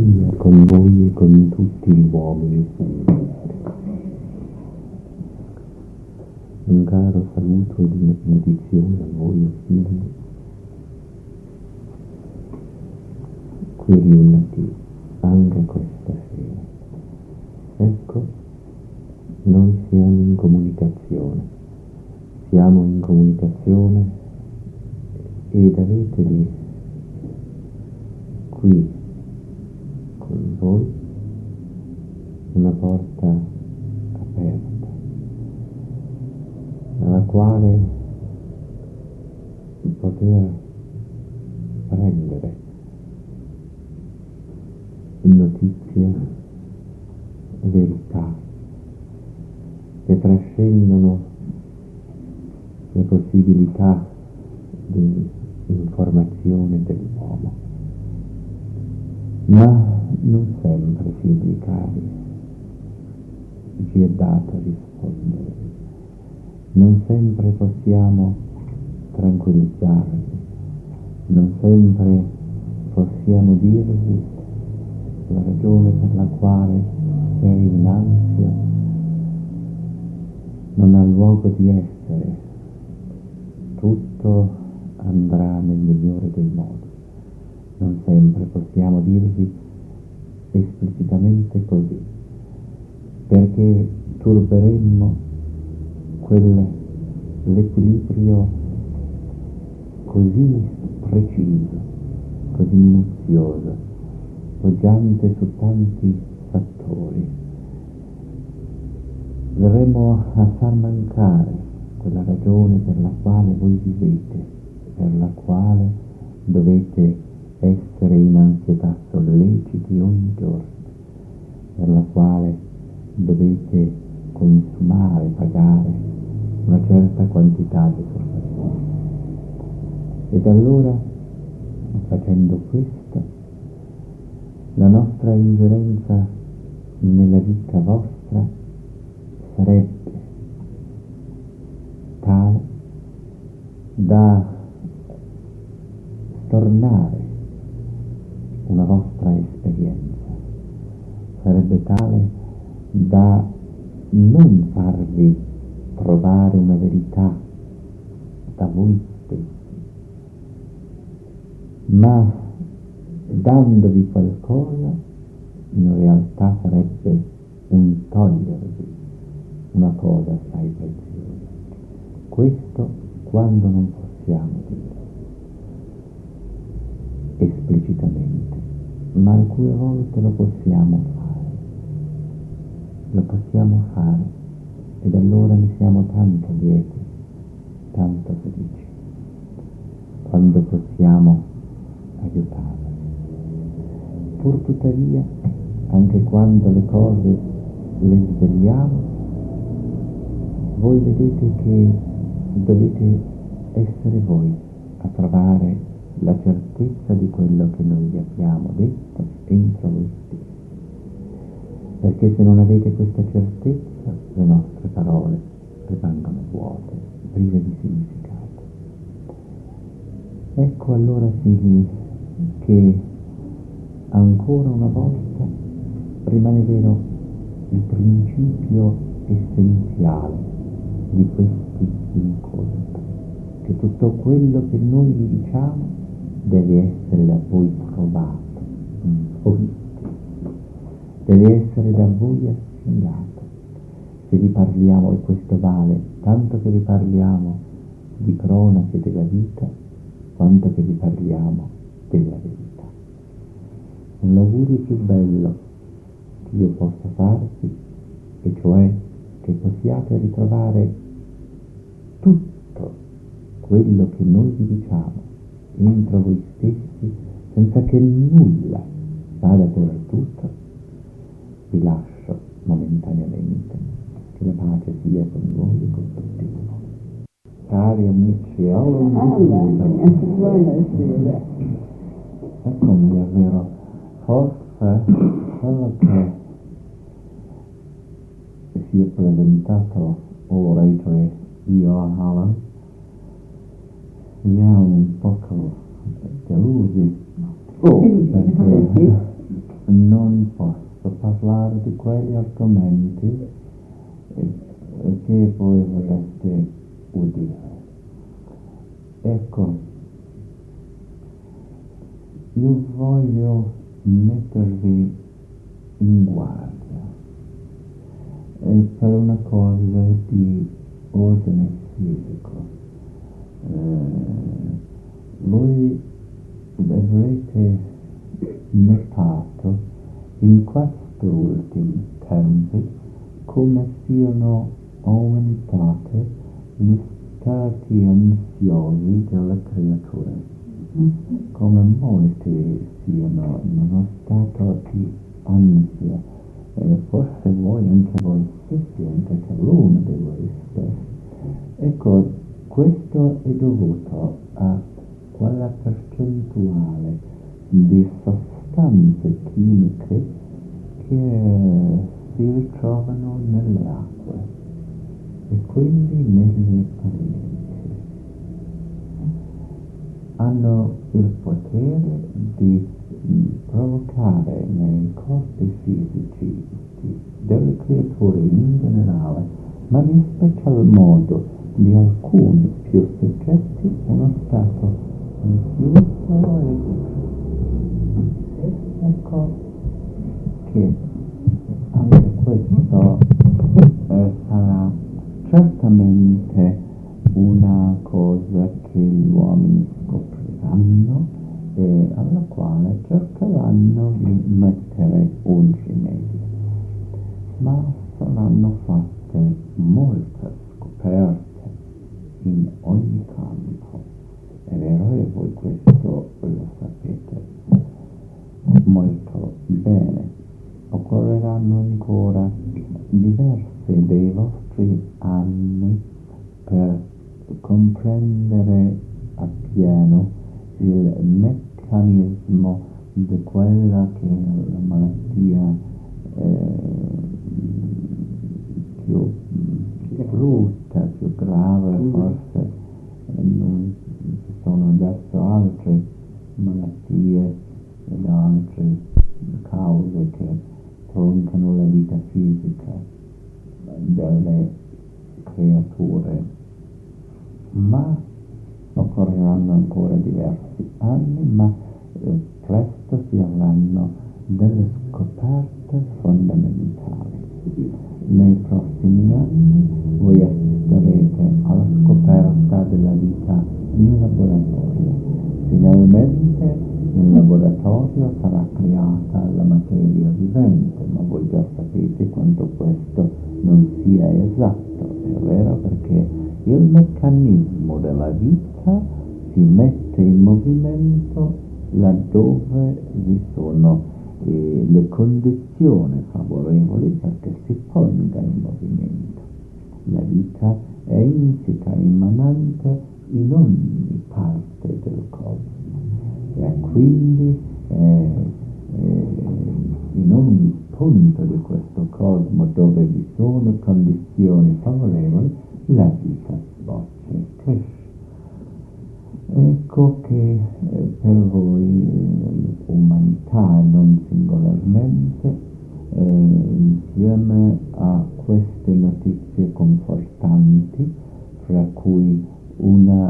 sia con voi e con tutti gli uomini funghi. Un caro saluto ed una benedizione a voi, o figli, qui riuniti anche questa sera. Ecco, noi siamo in comunicazione ed avete lì, qui con voi, una porta aperta, dalla quale poter prendere notizie, verità che trascendono le possibilità di informazione dell'uomo. Ma non sempre, figli cari, ci è dato rispondere. Non sempre possiamo tranquillizzarvi, non sempre possiamo dirvi la ragione per la quale sei in ansia non ha luogo di essere. Tutto andrà nel migliore dei modi. Non sempre possiamo dirvi esplicitamente così, perché turberemmo l'equilibrio così preciso, così minuzioso, poggiante su tanti fattori. Verremmo a far mancare quella ragione per la quale voi vivete, per la quale dovete essere in ansietà solleciti ogni giorno, per la quale dovete consumare, pagare una certa quantità di sofferenza. Ed allora, facendo questo, la nostra ingerenza nella vita vostra sarebbe tale da stornare una vostra esperienza, sarebbe tale da non farvi trovare una verità da voi stessi, ma dandovi qualcosa in realtà sarebbe un togliervi una cosa assai preziosa. Questo quando non possiamo dire esplicitamente, ma alcune volte lo possiamo fare ed allora ne siamo tanto lieti, tanto felici, quando possiamo aiutarvi. Pur tuttavia, anche quando le cose le svegliamo, voi vedete che dovete essere voi a trovare la certezza di quello che noi vi abbiamo detto entro voi stessi. Perché se non avete questa certezza, le nostre parole rimangono vuote, prive di significato. Ecco allora, figli, che ancora una volta rimane vero il principio essenziale di questi incontri, che tutto quello che noi vi diciamo deve essere da voi provato, deve essere da voi assimilato. Se vi parliamo, e questo vale tanto che vi parliamo di cronache della vita, quanto che vi parliamo della verità. L'augurio più bello che io possa farvi, e cioè che possiate ritrovare tutto quello che noi vi diciamo entro voi stessi, senza che nulla vada per tutto. Vi lascio momentaneamente, che la pace sia con voi e con tutti voi. Cari amici, eccomi, è vero, forse quello che si è presentato ora, cioè io a Alan, siamo un poco delusi, perché non posso parlare di quegli argomenti che voi vorreste udire. Ecco, io voglio mettervi in guardia per una cosa di ordine fisico. Voi avrete notato in questi ultimi tempi come siano aumentate gli stati ansiosi delle creature, come molti siano in uno stato di ansia, e forse anche voi stessi, anche qualcuno di voi stessi. Ecco, questo è dovuto a quella percentuale di sostanze chimiche che si ritrovano nelle acque e quindi negli alimenti. Hanno il potere di provocare nei corpi fisici delle creature in generale, ma in special modo di alcuni più soggetti, uno stato ansioso e ecco che anche questo sarà certamente una cosa che gli uomini scopriranno e alla quale cercheranno di mettere un rimedio. Ma saranno fatte molte scoperte in ogni campo. È vero, e voi questo lo sapete molto bene. Occorreranno ancora diversi dei vostri anni per comprendere appieno il meccanismo di quella che è la malattia più brutta, più grave, forse non ci sono adesso altre malattie ed altre cause che troncano la vita fisica delle creature, ma occorreranno ancora diversi anni, ma presto si avranno delle scoperte fondamentali. Nei prossimi anni voi assisterete alla scoperta della vita in laboratorio. Finalmente in laboratorio sarà creata la materia vivente, ma voi già sapete quanto questo non sia esatto, è vero, perché il meccanismo della vita si mette in movimento laddove vi sono le condizioni favorevoli perché si ponga in movimento. La vita è insita, immanente in ogni parte del cosmo e quindi in ogni punto di questo cosmo dove vi sono condizioni favorevoli la vita sboccia e cresce. Ecco che per voi umanità e non singolarmente, insieme a queste notizie confortanti, fra cui un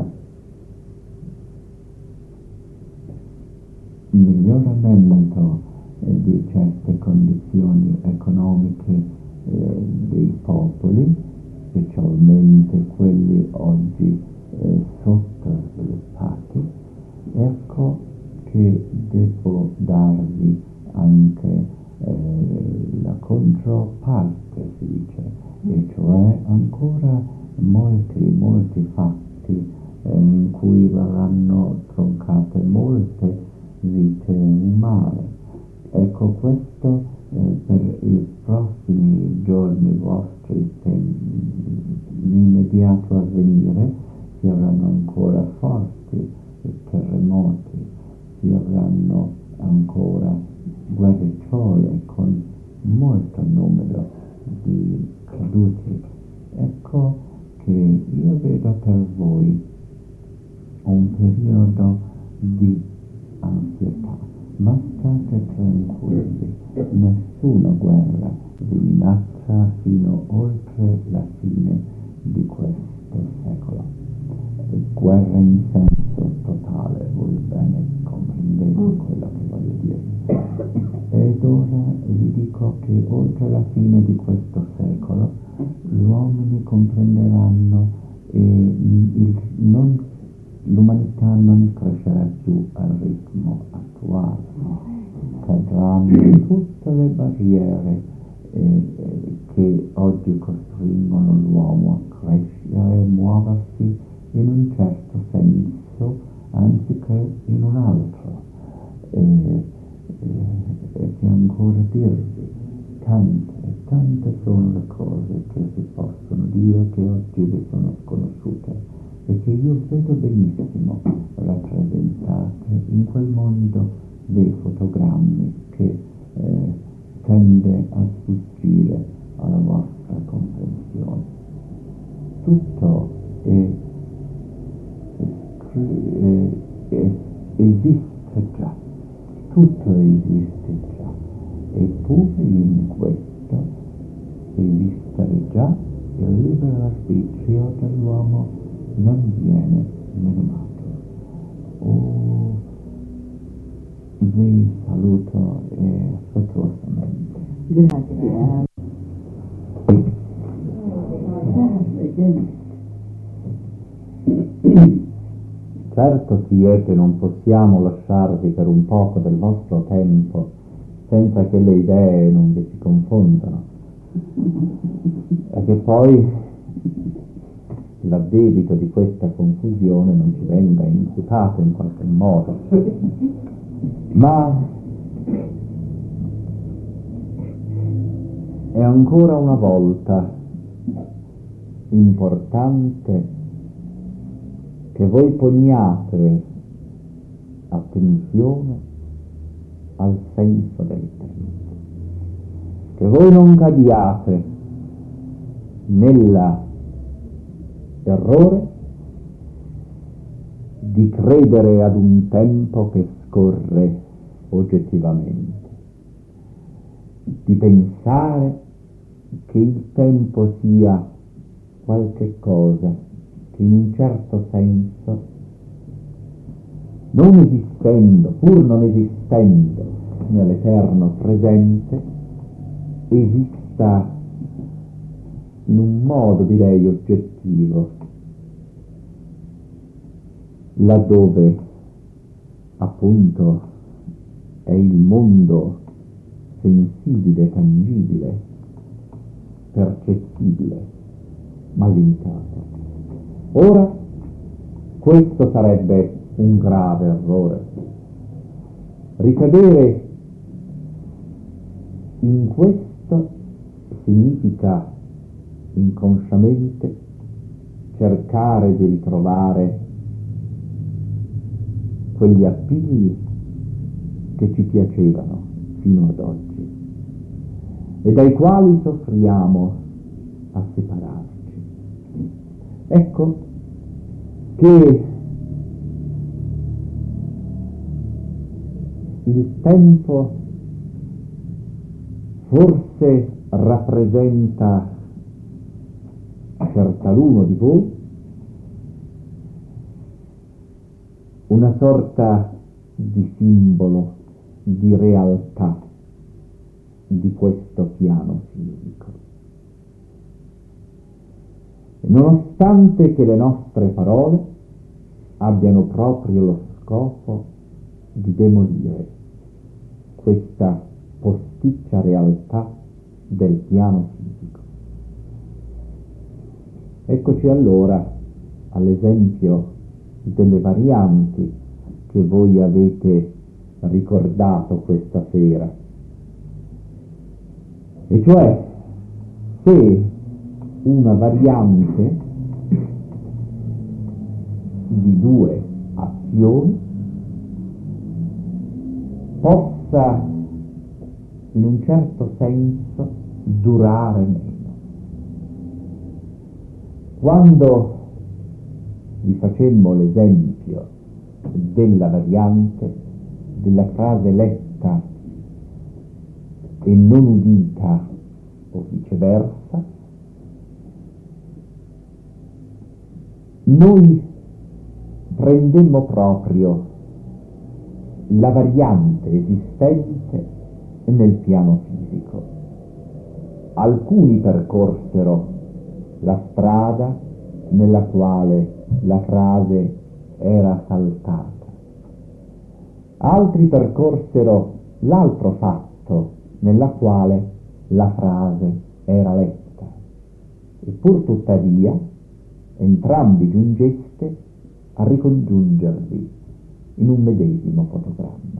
miglioramento di certe condizioni economiche dei popoli, specialmente quelli oggi sottosviluppati, ecco che devo darvi anche la controparte, si dice, e cioè ancora molti fatti in cui verranno troncate molte vite umane. Ecco, questo per i prossimi giorni vostri, nell'immediato avvenire, si avranno ancora forti terremoti, si avranno ancora guerricciole con molto numero di caduti. Ecco che io vedo per voi un periodo di ansietà, Ma state tranquilli, nessuna guerra vi minaccia fino oltre la fine di questo secolo. Guerra in senso totale, voi bene comprendete quello che voglio dire. Ed ora vi dico che oltre la fine di questo secolo gli uomini comprenderanno e l'umanità non crescerà più al ritmo attuale. Cadranno tutte le barriere che oggi costringono l'uomo a crescere e muoversi in un certo senso anziché in un altro. E che ancora dirvi, tante sono le cose che si possono dire che oggi vi sono sconosciute e che io vedo benissimo rappresentate in quel mondo dei fotogrammi che tende a sfuggire alla vostra comprensione. Tutto esiste già, tutto esiste già, eppure in questo esistere già il libero arbitrio dell'uomo non viene menomato. Vi saluto affettuosamente. Grazie. Certo sì è che non possiamo lasciarvi per un poco del vostro tempo senza che le idee non vi si confondano e che poi l'addebito di questa confusione non ci venga imputato in qualche modo. Ma è ancora una volta importante che voi poniate attenzione al senso del tempo, che voi non cadiate nell'errore di credere ad un tempo che scorre oggettivamente, di pensare che il tempo sia qualche cosa che in un certo senso, pur non esistendo nell'eterno presente, esista in un modo, direi, oggettivo, laddove appunto è il mondo sensibile, tangibile, percettibile, ma limitato. Ora, questo sarebbe un grave errore. Ricadere in questo significa inconsciamente cercare di ritrovare quegli appigli che ci piacevano fino ad oggi e dai quali soffriamo a separarci. Ecco che il tempo forse rappresenta per taluno di voi una sorta di simbolo di realtà di questo piano fisico. Nonostante che le nostre parole abbiano proprio lo scopo di demolire questa posticcia realtà del piano fisico. Eccoci allora all'esempio delle varianti che voi avete ricordato questa sera. E cioè, se una variante di due azioni possa in un certo senso durare meno. Quando vi facemmo l'esempio della variante della frase letta e non udita o viceversa, noi prendemmo proprio la variante esistente nel piano fisico. Alcuni percorsero la strada nella quale la frase era saltata, altri percorsero l'altro fatto nella quale la frase era letta, e pur tuttavia entrambi giungeste a ricongiungervi in un medesimo fotogramma.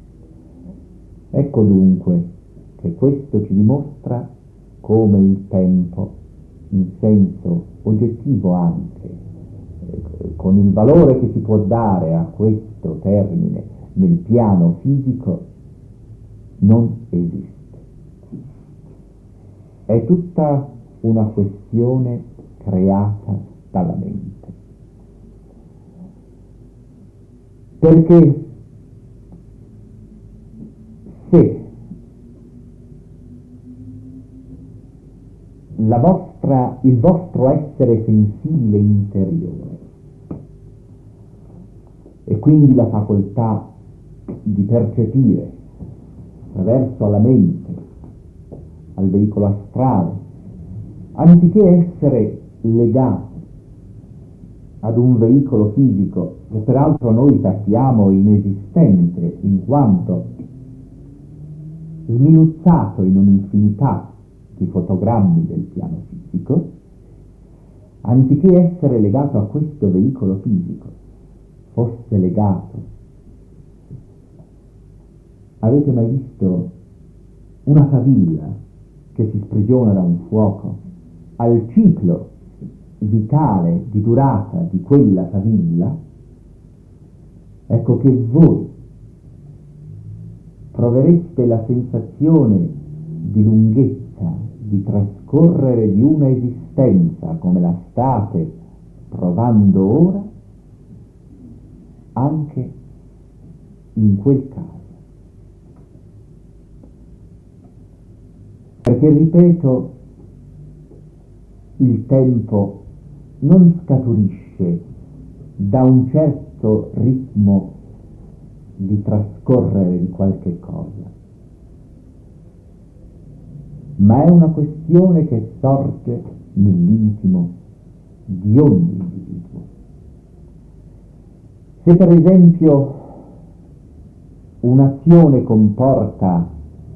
Ecco dunque che questo ci dimostra come il tempo, in senso oggettivo anche, con il valore che si può dare a questo termine nel piano fisico, non esiste. È tutta una questione creata dalla mente. Perché se il vostro essere sensibile interiore e quindi la facoltà di percepire attraverso la mente al veicolo astrale, anziché essere legato ad un veicolo fisico che peraltro noi sappiamo inesistente in quanto sminuzzato in un'infinità di fotogrammi del piano fisico, anziché essere legato a questo veicolo fisico, fosse legato. Avete mai visto una favilla che si sprigiona da un fuoco? Al ciclo vitale di durata di quella favilla, ecco che voi provereste la sensazione di lunghezza, di trascorrere di una esistenza come la state provando ora, anche in quel caso. Perché, ripeto, il tempo non scaturisce da un certo ritmo di trascorrere di qualche cosa, ma è una questione che sorge nell'intimo di ogni individuo. Se per esempio un'azione comporta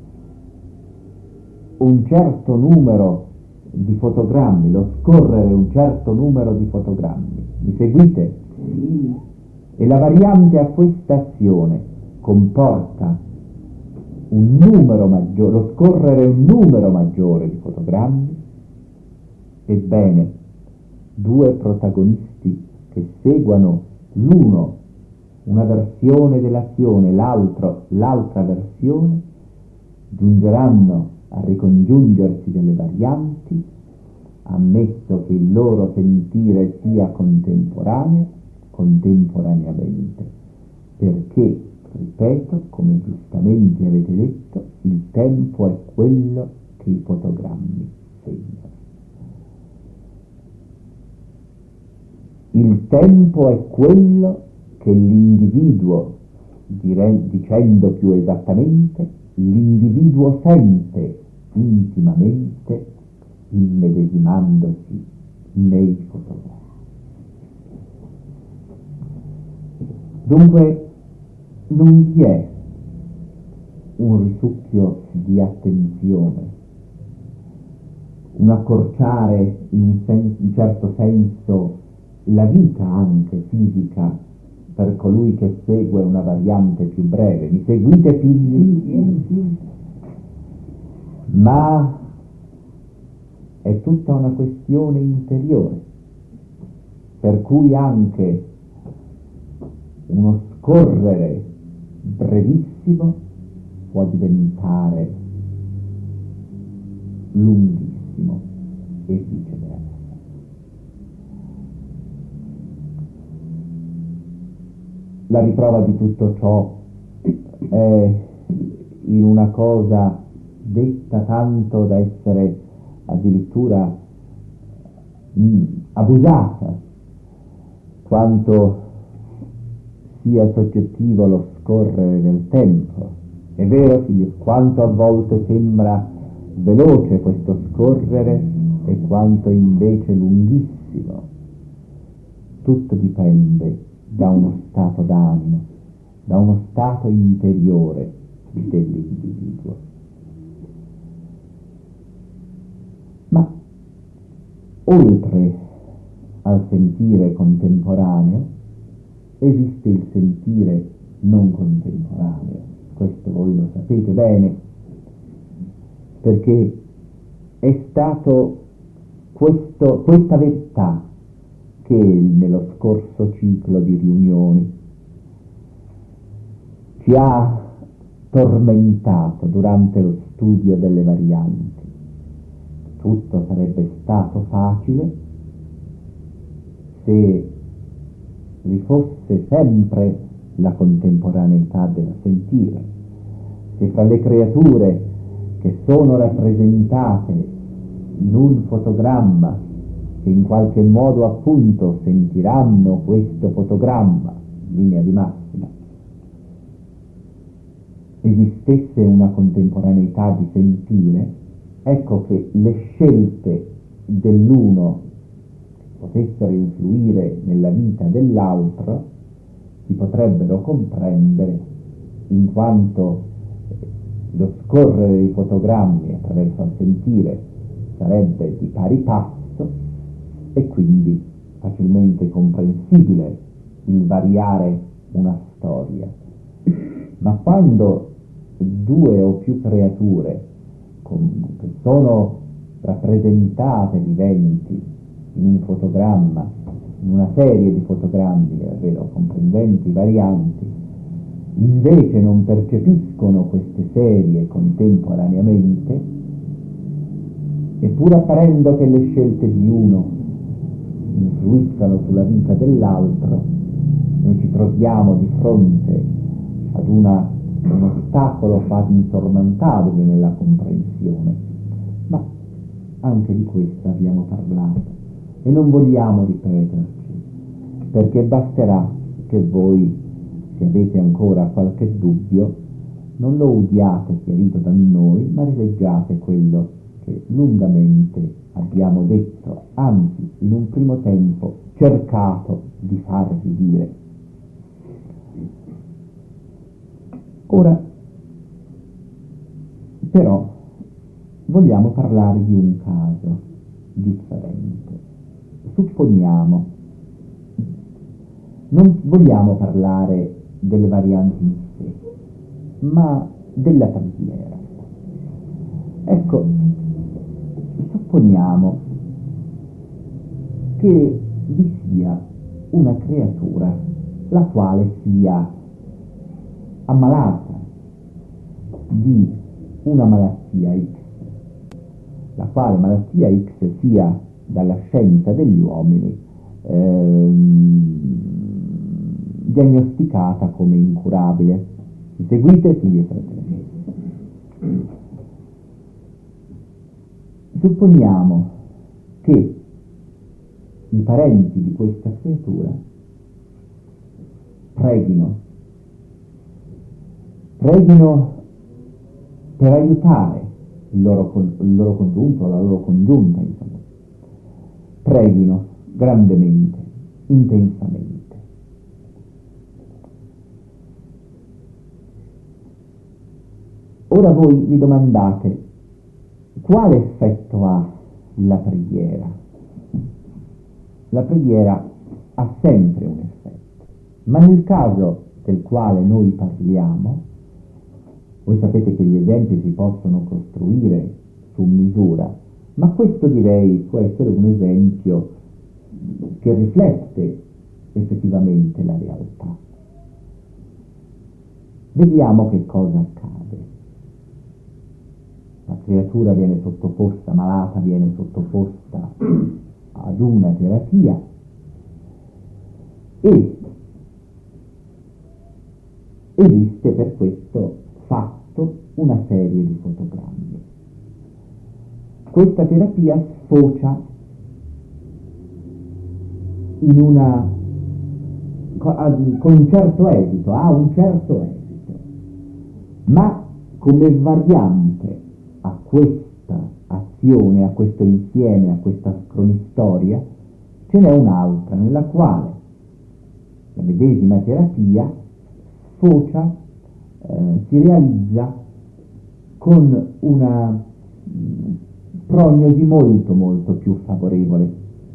un certo numero di fotogrammi, lo scorrere un certo numero di fotogrammi, mi seguite? Sì. E la variante a questa azione comporta un numero maggiore, lo scorrere un numero maggiore di fotogrammi, ebbene, due protagonisti che seguano l'uno una versione dell'azione, l'altra versione, giungeranno a ricongiungersi delle varianti, ammesso che il loro sentire sia contemporaneamente, perché, ripeto, come giustamente avete detto, il tempo è quello che i fotogrammi segnano. Il tempo è quello che l'individuo, dicendo più esattamente, l'individuo sente intimamente immedesimandosi nei fotogrammi. Dunque non vi è un risucchio di attenzione, un accorciare in certo senso la vita anche fisica per colui che segue una variante più breve. Mi seguite, figli? Sì. Ma è tutta una questione interiore, per cui anche uno scorrere brevissimo può diventare lunghissimo e viceversa. La riprova di tutto ciò in una cosa detta tanto da essere addirittura abusata, quanto sia soggettivo lo scorrere del tempo. È vero, figli, quanto a volte sembra veloce questo scorrere e quanto invece lunghissimo. Tutto dipende da uno stato d'animo, da uno stato interiore dell'individuo. Ma oltre al sentire contemporaneo esiste il sentire non contemporaneo. Questo voi lo sapete bene, perché è stato questa verità che nello scorso ciclo di riunioni ci ha tormentato durante lo studio delle varianti. Tutto sarebbe stato facile se vi fosse sempre la contemporaneità del sentire, se fra le creature che sono rappresentate in un fotogramma, che in qualche modo appunto sentiranno questo fotogramma, linea di massima, esistesse una contemporaneità di sentire, ecco che le scelte dell'uno potessero influire nella vita dell'altro, si potrebbero comprendere in quanto lo scorrere dei fotogrammi attraverso il sentire sarebbe di pari passo e quindi facilmente comprensibile il variare una storia. Ma quando due o più creature che sono rappresentate viventi in un fotogramma, in una serie di fotogrammi, è vero, comprendenti varianti, invece non percepiscono queste serie contemporaneamente, e pur apparendo che le scelte di uno influiscano sulla vita dell'altro, noi ci troviamo di fronte ad un ostacolo quasi insormontabile nella comprensione. Ma anche di questo abbiamo parlato e non vogliamo ripeterci, perché basterà che voi, se avete ancora qualche dubbio, non lo udiate chiarito da noi, ma rileggiate quello che lungamente abbiamo detto, anzi in un primo tempo cercato di farvi dire. Ora, però, vogliamo parlare di un caso differente. Supponiamo, non vogliamo parlare delle varianti in sé, ma della preghiera. Ecco, supponiamo che vi sia una creatura la quale sia ammalata di una malattia X, la quale malattia X sia dalla scienza degli uomini diagnosticata come incurabile. Mi seguite, figli e fratelli? Supponiamo che i parenti di questa creatura preghino per aiutare il loro congiunto, la loro congiunta, insomma. Preghino grandemente, intensamente. Ora voi vi domandate quale effetto ha la preghiera? La preghiera ha sempre un effetto, ma nel caso del quale noi parliamo, voi sapete che gli esempi si possono costruire su misura, ma questo direi può essere un esempio che riflette effettivamente la realtà. Vediamo che cosa accade. La creatura viene sottoposta, malata viene sottoposta ad una terapia esiste per questo fatto una serie di fotogrammi. Questa terapia sfocia in con un certo esito, ha un certo esito, ma come variante a questa azione, a questo insieme, a questa cronistoria, ce n'è un'altra nella quale la medesima terapia sfocia, si realizza con una prognosi molto molto più favorevole.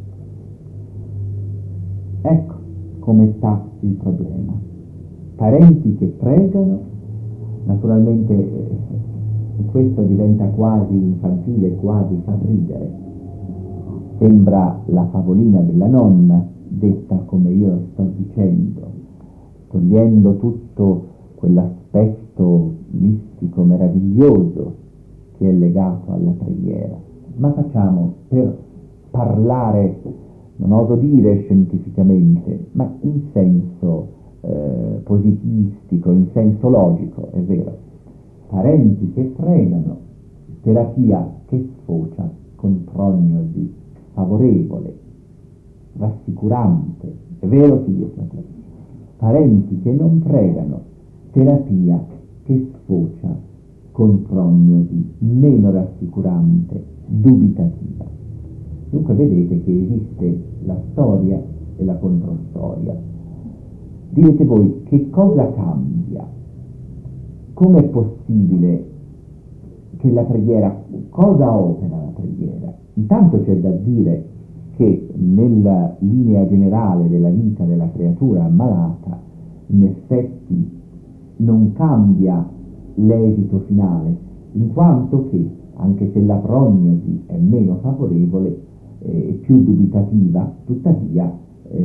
Ecco come sta il problema. Parenti che pregano, naturalmente questo diventa quasi infantile, quasi fa ridere. Sembra la favolina della nonna, detta come io sto dicendo, togliendo tutto quell'aspetto mistico meraviglioso che è legato alla preghiera. Ma facciamo, per parlare, non oso dire scientificamente, ma in senso positivistico, in senso logico, è vero. Parenti che pregano, terapia che sfocia con prognosi favorevole, rassicurante, è vero figlio fratello? Parenti che non pregano, terapia che sfocia con prognosi meno rassicurante, dubitativa. Dunque vedete che esiste la storia e la controstoria. Direte voi, che cosa cambia? Com'è possibile che la preghiera, cosa opera la preghiera? Intanto c'è da dire che nella linea generale della vita della creatura ammalata, in effetti non cambia l'esito finale, in quanto che, anche se la prognosi è meno favorevole e più dubitativa, tuttavia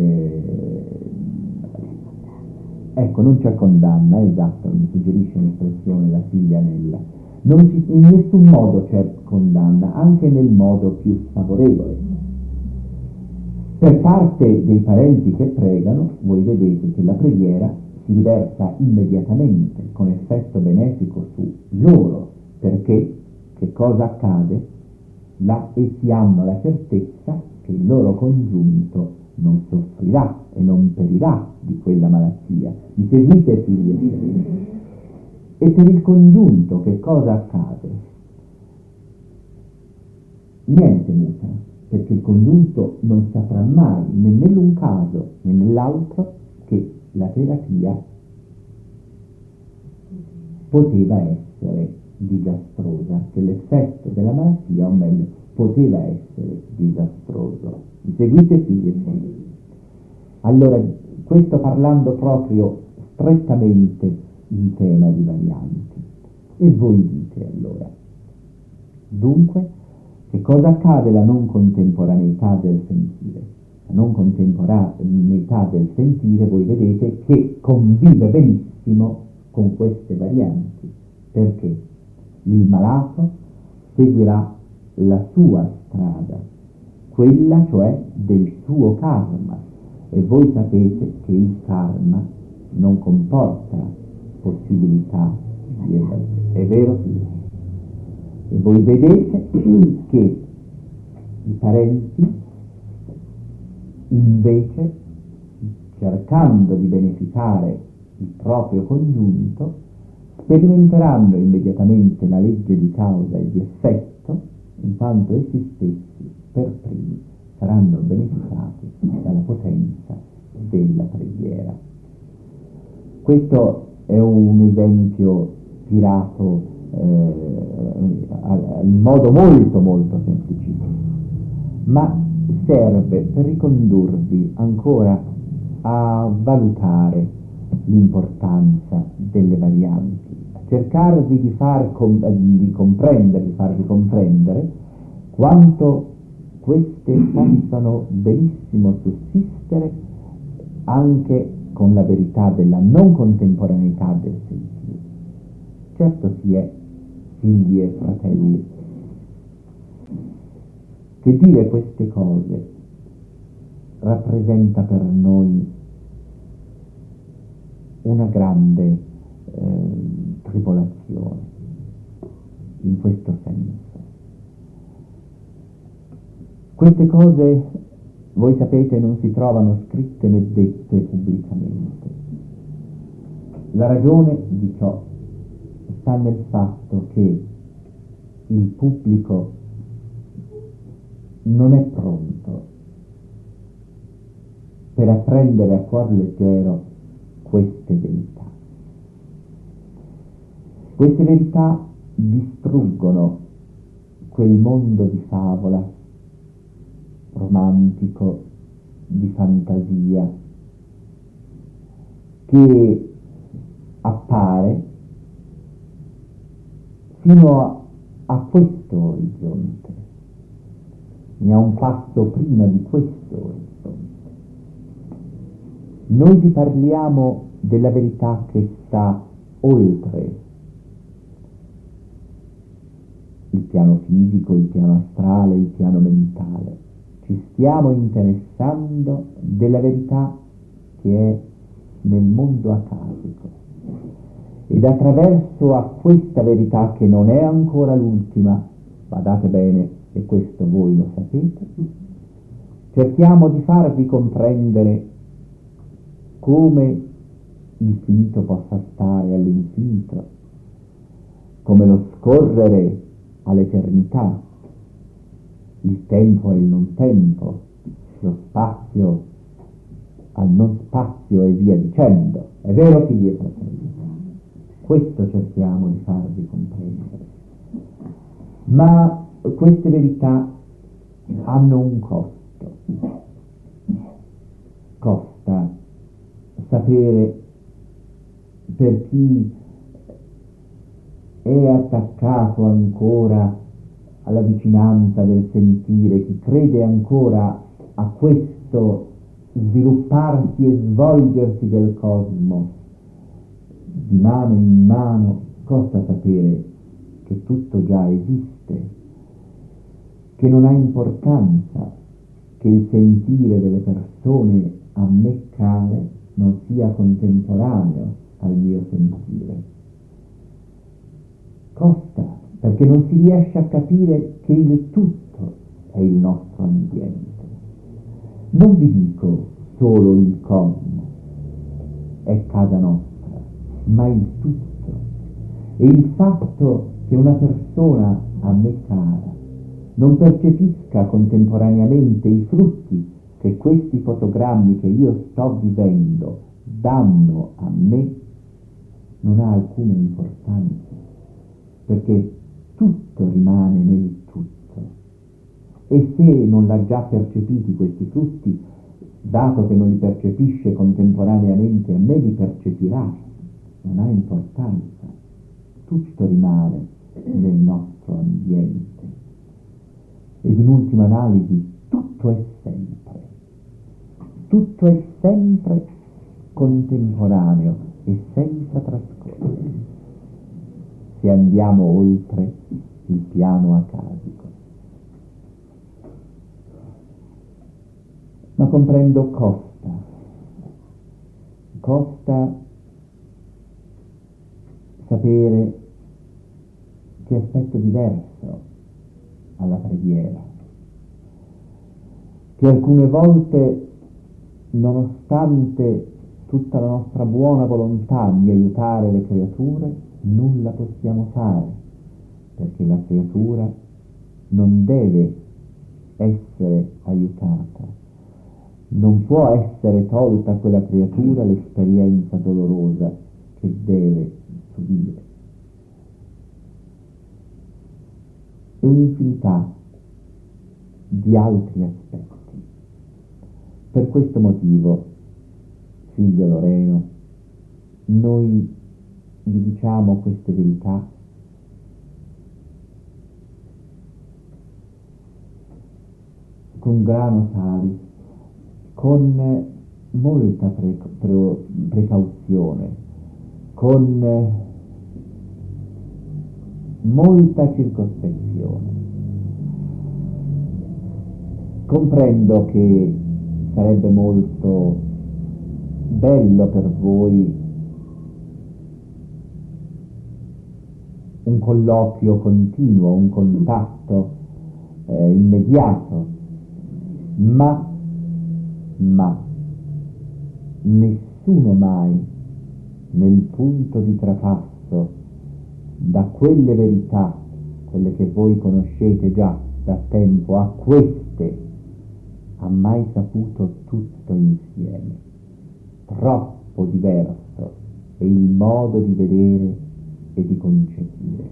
ecco, non c'è condanna, esatto, mi suggerisce un'espressione la figlia Nella. In nessun modo c'è condanna, anche nel modo più sfavorevole. Per parte dei parenti che pregano, voi vedete che la preghiera si riversa immediatamente con effetto benefico su loro, perché che cosa accade? Essi hanno la certezza che il loro congiunto non soffrirà e non perirà di quella malattia. Mi seguite, figli? E per il congiunto che cosa accade? Niente muta, perché il congiunto non saprà mai, né nell'un caso né nell'altro, che la terapia poteva essere disastrosa, che l'effetto della malattia, o meglio, poteva essere disastroso. Mi seguite, figli? Allora, questo parlando proprio strettamente in tema di varianti. E voi dite allora, dunque, che cosa accade alla non contemporaneità del sentire? La non contemporaneità del sentire, voi vedete che convive benissimo con queste varianti, perché il malato seguirà la sua strada, quella cioè del suo karma, e voi sapete che il karma non comporta possibilità di evasione. È vero, figlio? E voi vedete che i parenti, invece, cercando di beneficare il proprio congiunto, sperimenteranno immediatamente la legge di causa e di effetto, in quanto essi stessi per primi saranno beneficiati dalla potenza della preghiera. Questo è un esempio tirato in modo molto molto semplicissimo, ma serve per ricondurvi ancora a valutare l'importanza delle varianti, a cercarvi di farvi comprendere quanto queste possano benissimo sussistere anche con la verità della non contemporaneità del sentire. Certo si è figli e fratelli, che dire queste cose rappresenta per noi una grande tribolazione, in questo senso. Queste cose, voi sapete, non si trovano scritte né dette pubblicamente. La ragione di ciò sta nel fatto che il pubblico non è pronto per apprendere a cuor leggero queste verità. Queste verità distruggono quel mondo di favola, romantico, di fantasia, che appare fino a questo orizzonte, ne ha un passo prima di questo orizzonte. Noi vi parliamo della verità che sta oltre il piano fisico, il piano astrale, il piano mentale. Ci stiamo interessando della verità che è nel mondo acasico. Ed attraverso a questa verità, che non è ancora l'ultima, badate bene, e questo voi lo sapete, cerchiamo di farvi comprendere come il finito possa stare all'infinito, come lo scorrere all'eternità, il tempo e il non tempo, lo spazio al non spazio e via dicendo. È vero, figli e fratelli? Questo cerchiamo di farvi comprendere. Ma queste verità hanno un costo. Costa sapere, per chi è attaccato ancora alla vicinanza del sentire, chi crede ancora a questo svilupparsi e svolgersi del cosmo di mano in mano, costa sapere che tutto già esiste, che non ha importanza che il sentire delle persone a me care non sia contemporaneo al mio sentire. Costa, perché non si riesce a capire che il tutto è il nostro ambiente. Non vi dico solo il cosmo è casa nostra, ma il tutto. E il fatto che una persona a me cara non percepisca contemporaneamente i frutti che questi fotogrammi che io sto vivendo danno a me non ha alcuna importanza, perché tutto rimane nel tutto. E se non l'ha già percepiti questi frutti, dato che non li percepisce contemporaneamente a me, li percepirà, non ha importanza, tutto rimane nel nostro ambiente. Ed in ultima analisi tutto è sempre contemporaneo e senza trascorrere, se andiamo oltre il piano acasico. Ma comprendo costa sapere che aspetto diverso alla preghiera, che alcune volte, nonostante tutta la nostra buona volontà di aiutare le creature, nulla possiamo fare, perché la creatura non deve essere aiutata. Non può essere tolta a quella creatura l'esperienza dolorosa che deve subire. E un'infinità di altri aspetti. Per questo motivo, figlio Loreno, noi vi diciamo queste verità con grano salis, con molta precauzione, con molta circospezione. Comprendo che sarebbe molto bello per voi un colloquio continuo, un contatto immediato, ma nessuno mai nel punto di trapasso da quelle verità, quelle che voi conoscete già da tempo, a queste ha mai saputo tutto insieme. Troppo diverso è il modo di vedere e di concepire.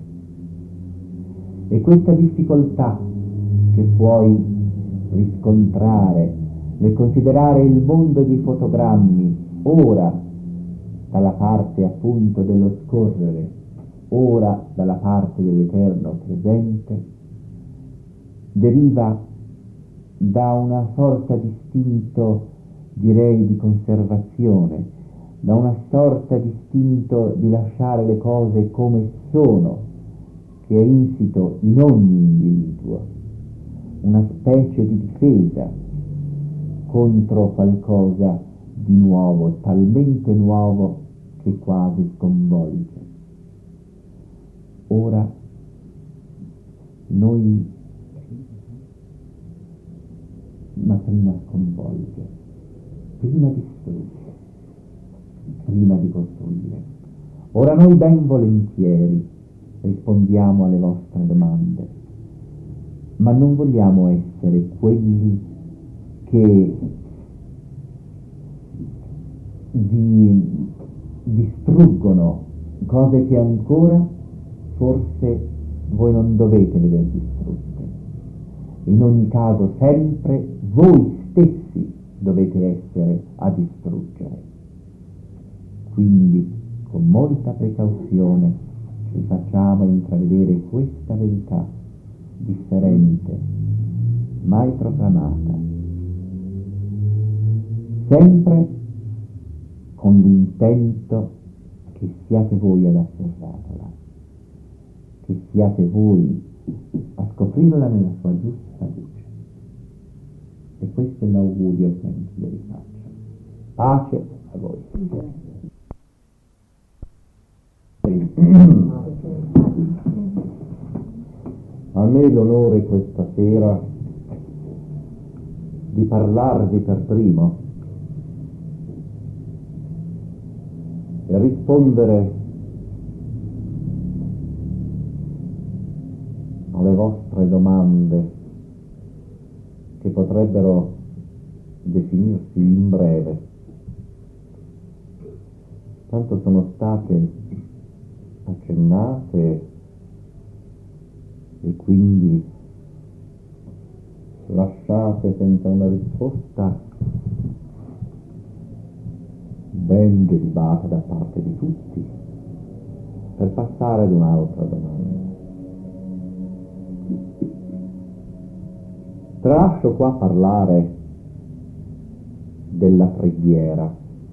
E questa difficoltà che puoi riscontrare nel considerare il mondo dei fotogrammi ora dalla parte appunto dello scorrere, ora dalla parte dell'eterno presente, deriva da una sorta di istinto, direi, di conservazione, da una sorta di istinto di lasciare le cose come sono, che è insito in ogni individuo, una specie di difesa contro qualcosa di nuovo, talmente nuovo che quasi sconvolge. Ora noi, ma prima sconvolge, prima distrugge, prima di costruire. Ora noi ben volentieri rispondiamo alle vostre domande, ma non vogliamo essere quelli che distruggono cose che ancora forse voi non dovete vedere distrutte. In ogni caso sempre voi stessi dovete essere a distruggere. Quindi con molta precauzione ci facciamo intravedere questa verità differente, mai proclamata, sempre con l'intento che siate voi ad afferrarla, che siate voi a scoprirla nella sua giusta luce. E questo è l'augurio sempre che vi faccio. Pace a voi. A me l'onore questa sera di parlarvi per primo e rispondere alle vostre domande che potrebbero definirsi in breve, tanto sono state accennate e quindi lasciate senza una risposta ben derivata da parte di tutti, per passare ad un'altra domanda. Lascio qua parlare della preghiera,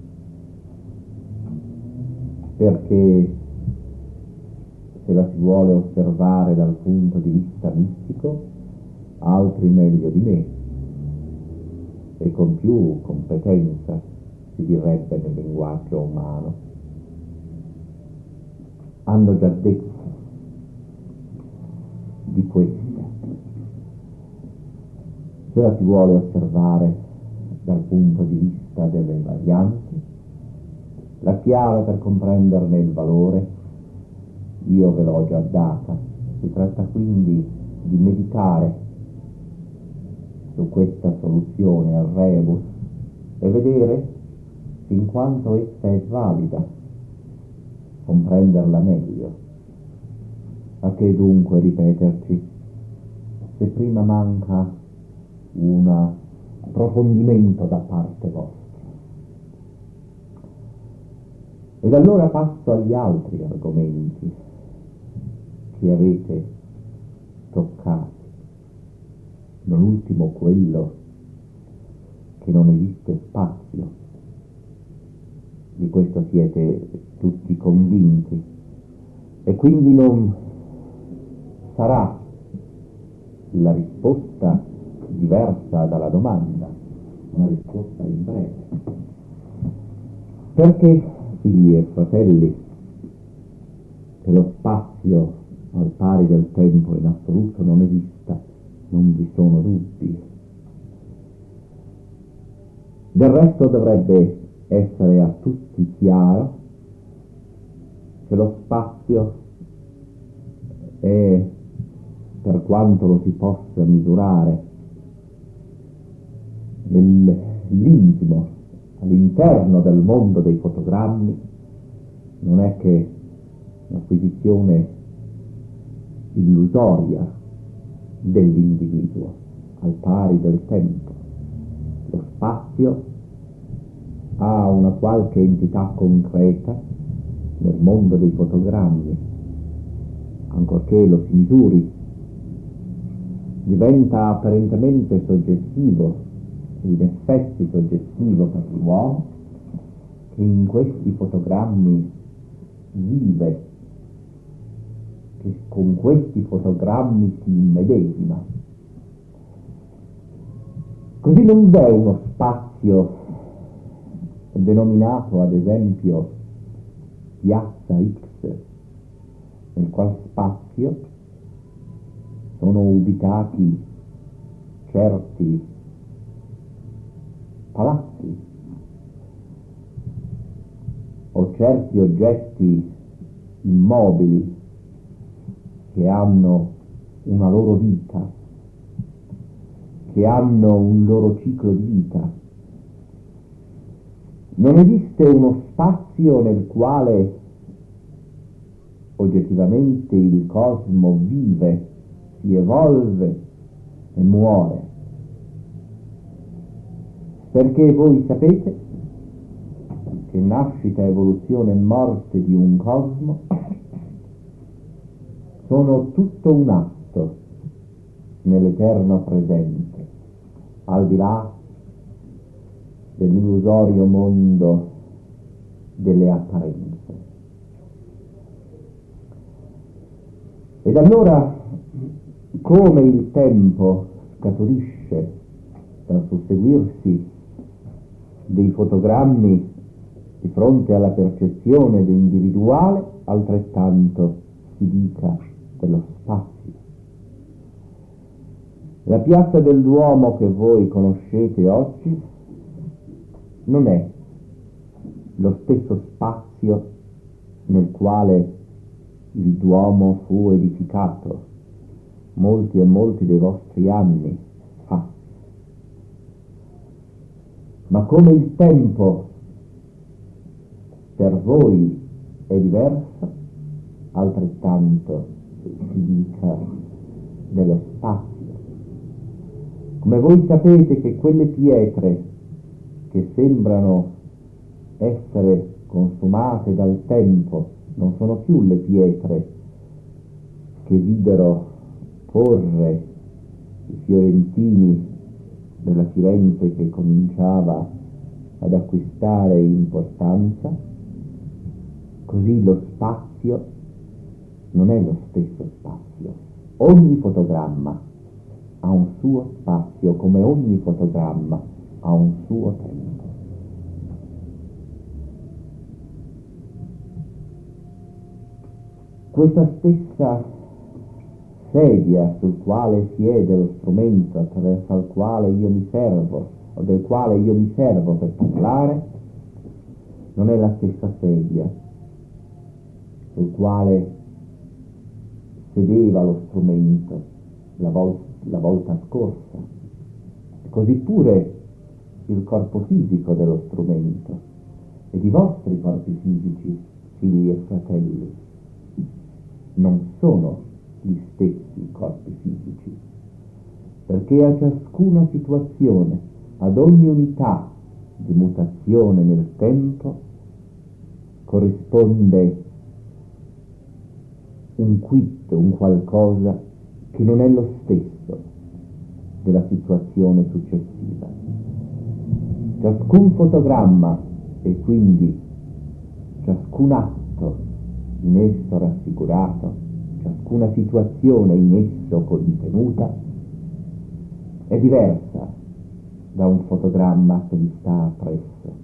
perché se la si vuole osservare dal punto di vista mistico, altri meglio di me e con più competenza, si direbbe nel linguaggio umano, hanno già detto di questa. Se la si vuole osservare dal punto di vista delle varianti, la chiave per comprenderne il valore io ve l'ho già data. Si tratta quindi di meditare su questa soluzione al rebus e vedere fin quanto essa è valida, comprenderla meglio. A che dunque ripeterci, se prima manca un approfondimento da parte vostra? Ed allora passo agli altri argomenti che avete toccato, non ultimo quello che non esiste spazio. Di questo siete tutti convinti, e quindi non sarà la risposta diversa dalla domanda, una risposta in breve. Perché, figli e fratelli, che lo spazio al pari del tempo in assoluto non esista, non vi sono dubbi. Del resto dovrebbe essere a tutti chiaro che lo spazio è, per quanto lo si possa misurare nell'intimo, all'interno del mondo dei fotogrammi, non è che un'acquisizione illusoria dell'individuo, al pari del tempo. Lo spazio ha una qualche entità concreta nel mondo dei fotogrammi, ancorché lo si misuri, diventa apparentemente soggettivo, ed in effetti soggettivo per l'uomo, che in questi fotogrammi vive, che con questi fotogrammi si immedesima. Così non v'è uno spazio denominato ad esempio piazza X, nel qual spazio sono ubicati certi palazzi o certi oggetti immobili che hanno una loro vita, che hanno un loro ciclo di vita. Non esiste uno spazio nel quale oggettivamente il cosmo vive, si evolve e muore. Perché voi sapete che nascita, evoluzione e morte di un cosmo sono tutto un atto nell'eterno presente, al di là dell'illusorio mondo delle apparenze. Ed allora, come il tempo scaturisce dal susseguirsi dei fotogrammi di fronte alla percezione individuale, altrettanto si dica dello spazio. La piazza del Duomo che voi conoscete oggi non è lo stesso spazio nel quale il Duomo fu edificato molti e molti dei vostri anni fa. Ma come il tempo per voi è diverso, altrettanto si dica dello spazio. Come voi sapete che quelle pietre che sembrano essere consumate dal tempo non sono più le pietre che videro porre i fiorentini della Firenze, che cominciava ad acquistare importanza, così lo spazio non è lo stesso spazio. Ogni fotogramma ha un suo spazio, come ogni fotogramma ha un suo tempo. Questa stessa sedia sul quale siede lo strumento attraverso il quale io mi servo, o del quale io mi servo per parlare, non è la stessa sedia sul quale sedeva lo strumento la volta scorsa. Così pure il corpo fisico dello strumento ed i vostri corpi fisici, figli e fratelli, non sono gli stessi corpi fisici, perché a ciascuna situazione, ad ogni unità di mutazione nel tempo, corrisponde un quid, un qualcosa che non è lo stesso della situazione successiva. Ciascun fotogramma e quindi ciascun atto in esso raffigurato, ciascuna situazione in esso contenuta, è diversa da un fotogramma che vi sta appresso.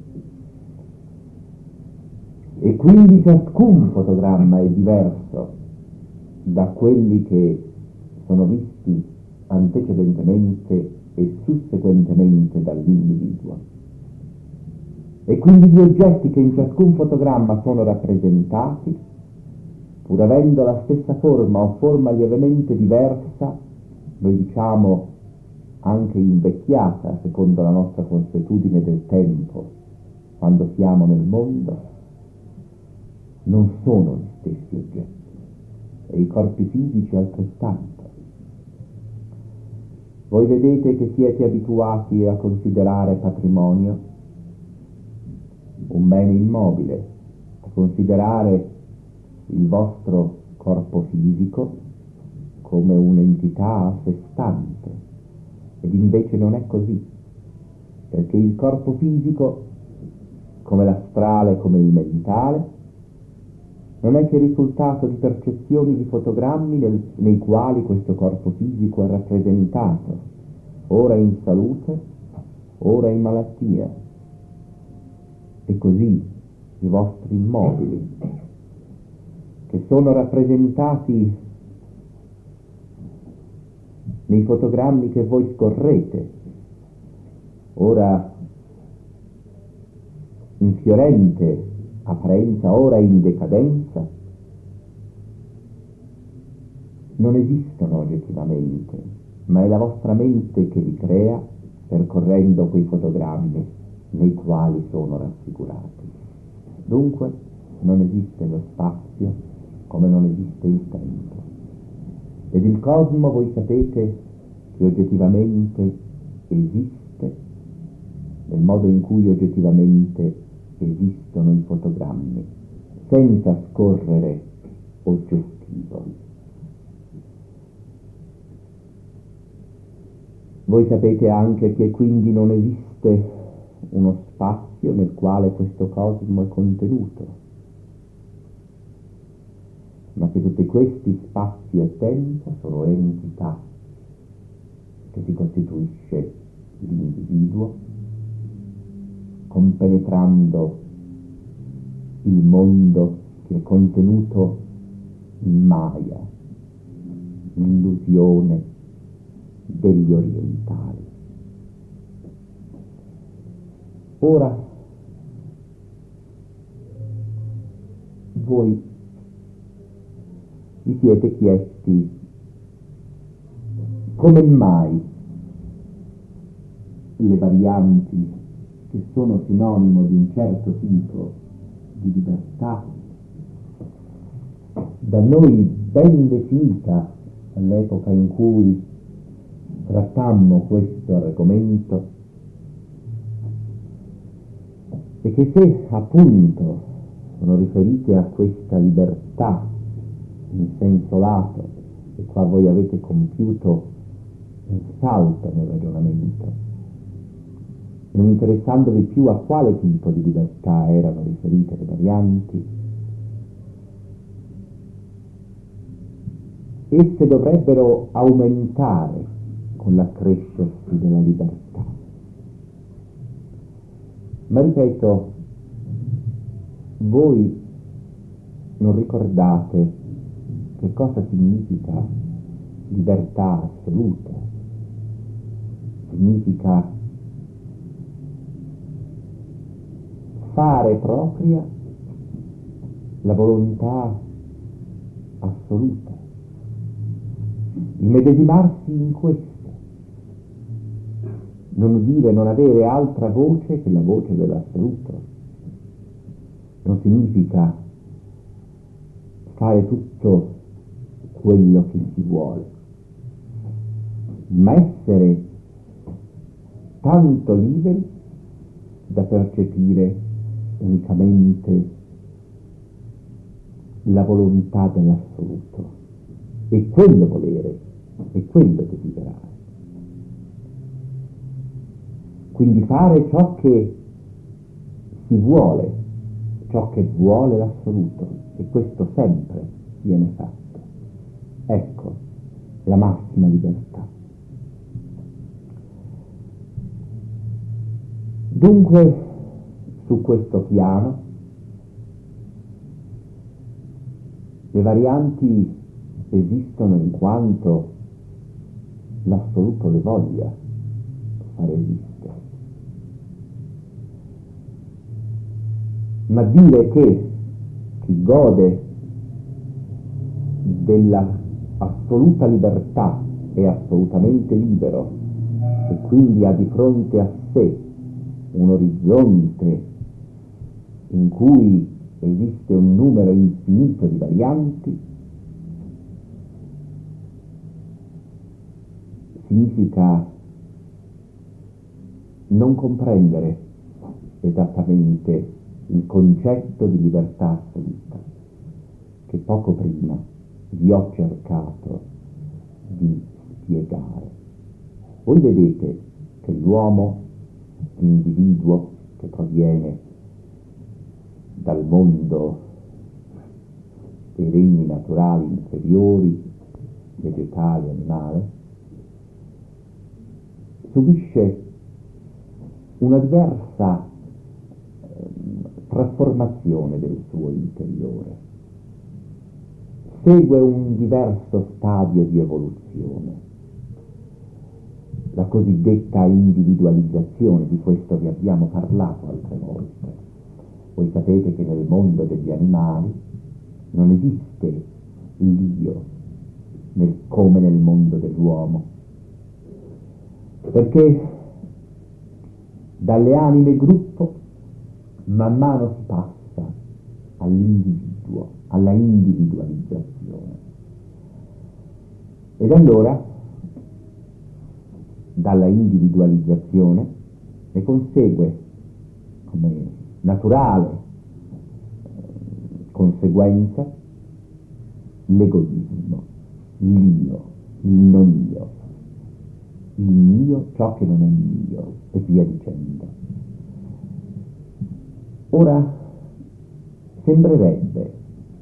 E quindi ciascun fotogramma è diverso da quelli che sono visti antecedentemente e sussequentemente dall'individuo. E quindi gli oggetti che in ciascun fotogramma sono rappresentati, pur avendo la stessa forma o forma lievemente diversa, noi diciamo anche invecchiata secondo la nostra consuetudine del tempo, quando siamo nel mondo, non sono gli stessi oggetti, e i corpi fisici altrettanto. Voi vedete che siete abituati a considerare patrimonio un bene immobile, a considerare il vostro corpo fisico come un'entità a sé stante, ed invece non è così, perché il corpo fisico, come l'astrale, come il mentale, non è che il risultato di percezioni di fotogrammi nei quali questo corpo fisico è rappresentato, ora in salute, ora in malattia. E così i vostri immobili, che sono rappresentati nei fotogrammi che voi scorrete, ora in fiorente apparenza, ora in decadenza, non esistono oggettivamente, ma è la vostra mente che li crea percorrendo quei fotogrammi nei quali sono raffigurati. Dunque non esiste lo spazio come non esiste il tempo. Ed il cosmo, voi sapete, che oggettivamente esiste nel modo in cui oggettivamente esistono i fotogrammi, senza scorrere oggettivo. Voi sapete anche che quindi non esiste uno spazio nel quale questo cosmo è contenuto, ma che tutti questi spazi e tempo sono entità che si costituisce l'individuo, compenetrando il mondo che è contenuto in Maya, l'illusione degli orientali. Ora, voi vi siete chiesti come mai le varianti che sono sinonimo di un certo tipo di libertà, da noi ben definita all'epoca in cui trattammo questo argomento, e che se appunto sono riferite a questa libertà in senso lato, e qua voi avete compiuto un salto nel ragionamento, non interessandovi più a quale tipo di libertà erano riferite le varianti, esse dovrebbero aumentare con l'accrescersi della libertà. Ma ripeto, voi non ricordate che cosa significa libertà assoluta. Significa fare propria la volontà assoluta, immedesimarsi in questo, non udire, non avere altra voce che la voce dell'assoluto. Non significa fare tutto quello che si vuole, ma essere tanto liberi da percepire unicamente la volontà dell'assoluto, e quello volere, e quello desiderare. Quindi fare ciò che si vuole, ciò che vuole l'assoluto, e questo sempre viene fatto. Ecco la massima libertà. Dunque, su questo piano, le varianti esistono in quanto l'assoluto le voglia far esistere. Ma dire che chi gode della assoluta libertà è assolutamente libero e quindi ha di fronte a sé un orizzonte in cui esiste un numero infinito di varianti, significa non comprendere esattamente il concetto di libertà assoluta che poco prima vi ho cercato di spiegare. Voi vedete che l'uomo, l'individuo che proviene dal mondo dei regni naturali inferiori, vegetale, animale, subisce una diversa trasformazione del suo interiore, segue un diverso stadio di evoluzione, la cosiddetta individualizzazione. Di questo vi abbiamo parlato altre volte. Voi sapete che nel mondo degli animali non esiste l'io come nel mondo dell'uomo, perché dalle anime gruppo man mano si passa all'individuo, alla individualizzazione. Ed allora dalla individualizzazione ne consegue come naturale conseguenza l'egoismo, l'io, il non io, il mio, ciò che non è mio, e via dicendo. Ora, sembrerebbe,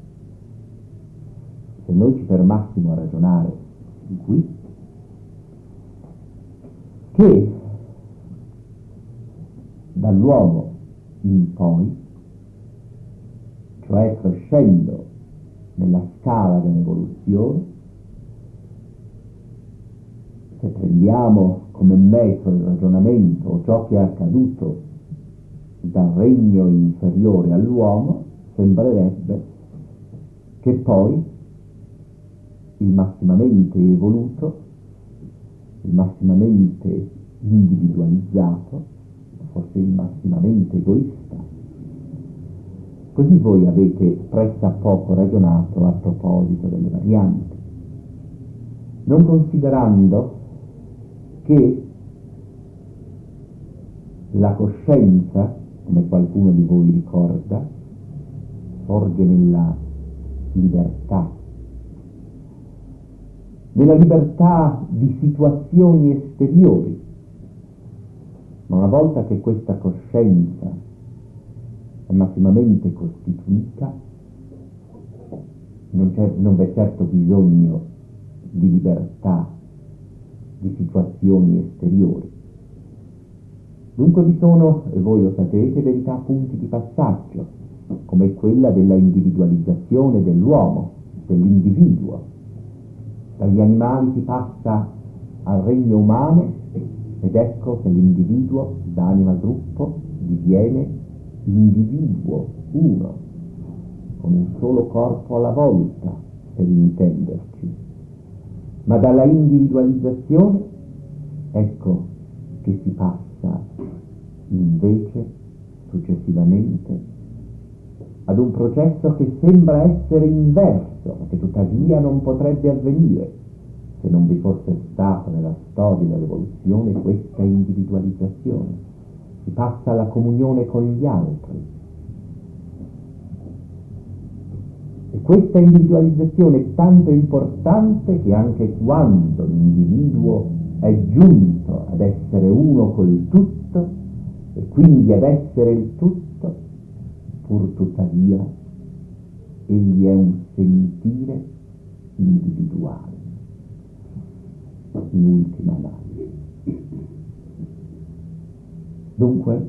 se noi ci fermassimo a ragionare di qui, che dall'uomo in poi, cioè crescendo nella scala dell'evoluzione, se prendiamo come metro il ragionamento ciò che è accaduto dal regno inferiore all'uomo, sembrerebbe che poi il massimamente evoluto, il massimamente individualizzato, forse il massimamente egoista. Così voi avete pressappoco ragionato a proposito delle varianti, non considerando che la coscienza, come qualcuno di voi ricorda, sorge nella libertà di situazioni esteriori. Ma una volta che questa coscienza è massimamente costituita, non v'è certo bisogno di libertà di situazioni esteriori. Dunque vi sono, e voi lo sapete, verità punti di passaggio, come quella della individualizzazione dell'uomo, dell'individuo. Dagli animali si passa al regno umano ed ecco che l'individuo, da anima gruppo, diviene individuo uno, con un solo corpo alla volta, per intenderci. Ma dalla individualizzazione ecco che si passa invece successivamente ad un processo che sembra essere inverso, ma che tuttavia non potrebbe avvenire se non vi fosse stata nella storia dell'evoluzione questa individualizzazione. Si passa alla comunione con gli altri. E questa individualizzazione è tanto importante che anche quando l'individuo è giunto ad essere uno col tutto e quindi ad essere il tutto, pur tuttavia egli è un sentire individuale, in ultima analisi. Dunque,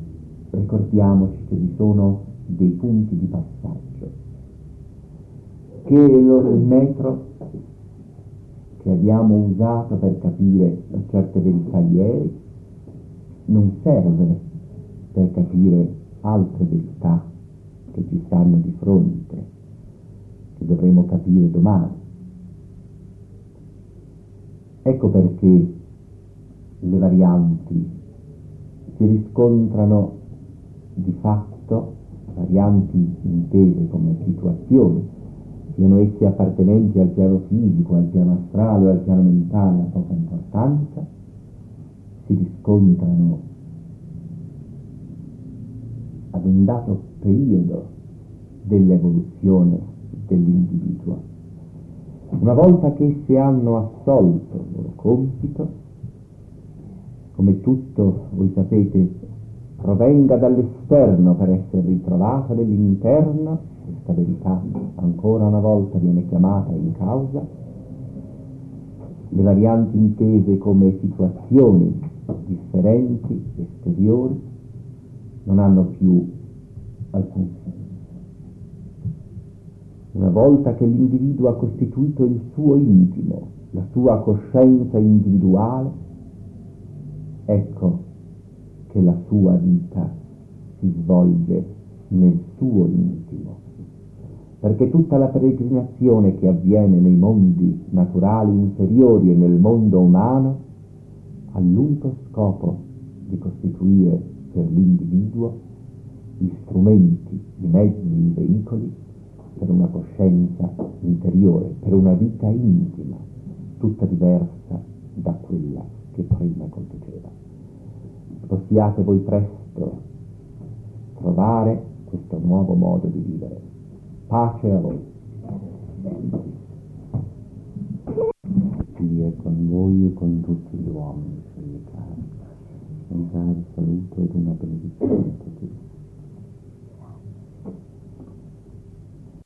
ricordiamoci che vi sono dei punti di passaggio. che il metro che abbiamo usato per capire certe verità ieri non serve per capire altre verità che ci stanno di fronte, che dovremo capire domani. Ecco perché le varianti si riscontrano di fatto, varianti intese come situazioni, siano essi appartenenti al piano fisico, al piano astrale o al piano mentale, ha poca importanza, si riscontrano ad un dato periodo dell'evoluzione dell'individuo. Una volta che essi hanno assolto il loro compito, come tutto, voi sapete, provenga dall'esterno per essere ritrovato nell'interno, questa verità ancora una volta viene chiamata in causa. Le varianti intese come situazioni differenti, esteriori, non hanno più alcun senso. Una volta che l'individuo ha costituito il suo intimo, la sua coscienza individuale, ecco che la sua vita si svolge nel suo intimo, perché tutta la peregrinazione che avviene nei mondi naturali inferiori e nel mondo umano ha l'unico scopo di costituire per l'individuo gli strumenti, i mezzi, i veicoli per una coscienza interiore, per una vita intima, tutta diversa da quella che prima conduceva. Possiate voi presto trovare questo nuovo modo di vivere. Pace a voi. Dio è con voi e con tutti gli uomini, figli cari. Un caro saluto ed una benedizione a tutti.